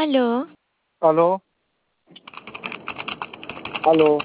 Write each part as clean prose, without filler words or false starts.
Aló, Aló, aló.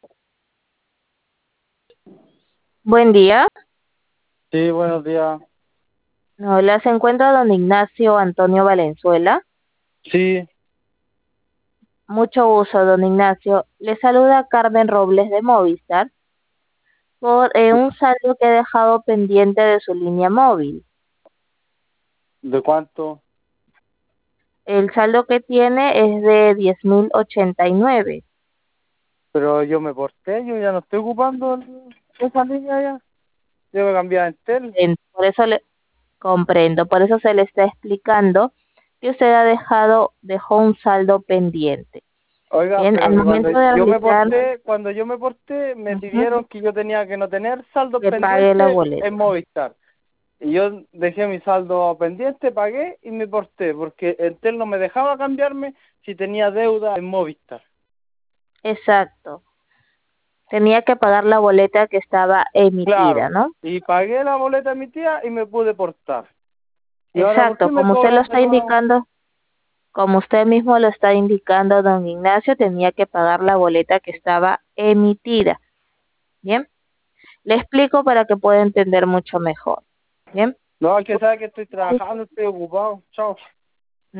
Buen día. Sí, buenos días. Hola, se encuentra don Ignacio Antonio Valenzuela. Sí, Mucho gusto, don Ignacio. Le saluda Carmen Robles de Movistar por un saldo que he dejado pendiente de su línea móvil. ¿de cuánto? El saldo que tiene es de 10.089. Pero yo me porté, yo ya no estoy ocupando esa línea ya. Yo me cambié a Entel. Por eso le comprendo, por eso se le está explicando que usted dejó un saldo pendiente. Oiga, Bien, al pero que cuando momento de yo me realizar, porté, me ujú, pidieron que yo tenía que no tener saldos que pague la pendientes boleta. en Movistar. Y yo dejé mi saldo pendiente, pagué y me porté, porque Entel no me dejaba cambiarme si tenía deuda en Movistar. Exacto. Tenía que pagar la boleta que estaba emitida, Claro, ¿no? y pagué la boleta de mi tía y me pude portar. ¿Y ahora por qué Exacto, me como usted lo cobran de está nuevo? indicando, como usted mismo lo está indicando, don Ignacio, tenía que pagar la boleta que estaba emitida. Bien, le explico para que pueda entender mucho mejor. Bien, No, es que sabe que estoy trabajando, estoy ocupado. Chao.